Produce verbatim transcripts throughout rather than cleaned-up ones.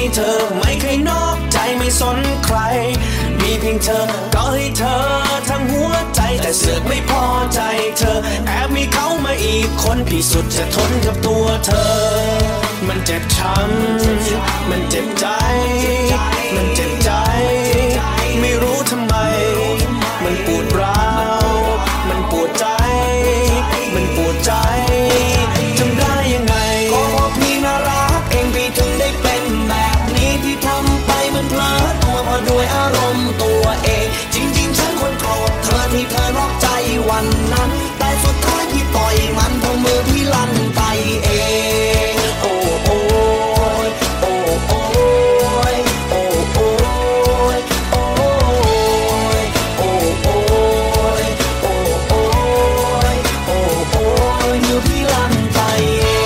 เธอไม่เคยนอกใจไม่สนใครมีเพียงเธอก็ให้เธอทั้งหัวใจแต่เสือกไม่พอใจเธอแอบมีเขามาอีกคนพี่สุดจะทนกับตัวเธอมันเจ็บช้ำมันเจ็บใจมันเจ็บใจไม่รู้ทำไมมันปวดร้าวมันปวดใจมันปวดใจจำได้ยังไงก็เพราะพี่น่ารักเองพี่ถึงได้เป็นแบบนี้ที่ทำไปมันเพลิดตัวพอด้วยอารมณ์ตัวเองจริงๆฉันคนโกรธเธอที่เธอนอกใจวันนั้นแต่สุดท้ายพี่ต่อยมันเพราะมือพี่ลั่นไปเองโอ้โอ้โอ้โอ้โอ้โอ้โอ้โอ้โอ้โอ้โอ้โอ้โอ้มือพี่ลั่นไปเอง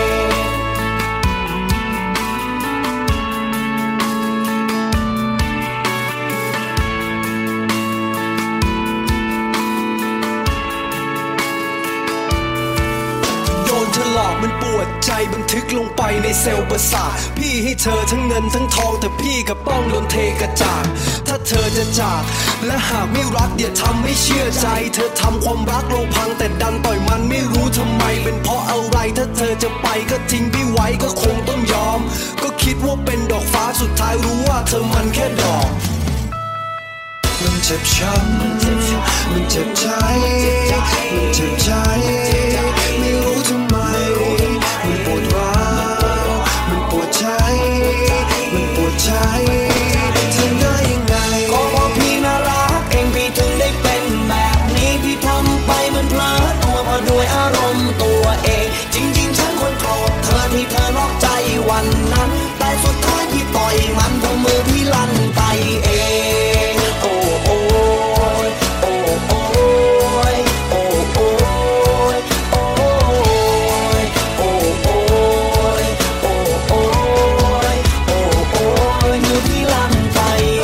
เธอหลอกมันปวดใจบันทึกลงไปในเซลล์ประสาทพี่ให้เธอทั้งเงินทั้งทองแต่พี่กับป้องโดนเทกระจาดถ้าเธอจะจากและหากไม่รักอย่าทำให้เชื่อใจเธอทำความรักเราพังแต่ดันต่อยมันไม่รู้ทำไมเป็นเพราะอะไรถ้าเธอจะไปก็ทิ้งพี่ไว้ก็คงต้องยอมก็คิดว่าเป็นดอกฟ้าสุดท้ายรู้ว่าเธอมันแค่ดอกมันเจ็บช้ำมันเจ็บใจมันเจ็บใจไม่รู้ทำไมมันปวดร้าวมันปวดใจมันปวดใจทำได้ยังไงก็เพราะพี่น่ารักเองพี่ถึงได้เป็นแบบนี้ที่ทำไปมันเพลิดตัวพอด้วยอารมณ์ตัวเองจริงๆฉันคนโกรธเธอที่เธอนอกใจวันนั้นแต่สุดท้ายพี่ต่อยมันเพราะมือพี่ลั่นไปเองโอ้โอ้โอ้โอ้โอ้โอ้โอ้โอ้โอ้โอ้โอ้โอ้มือพี่ลั่นไป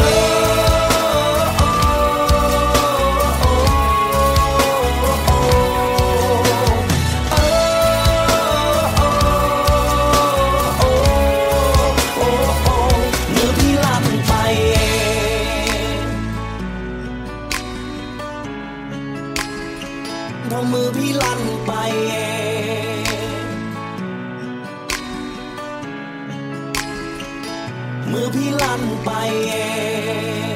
พอมือพี่ลั่นไปเองมือพี่ลั่นไปเอง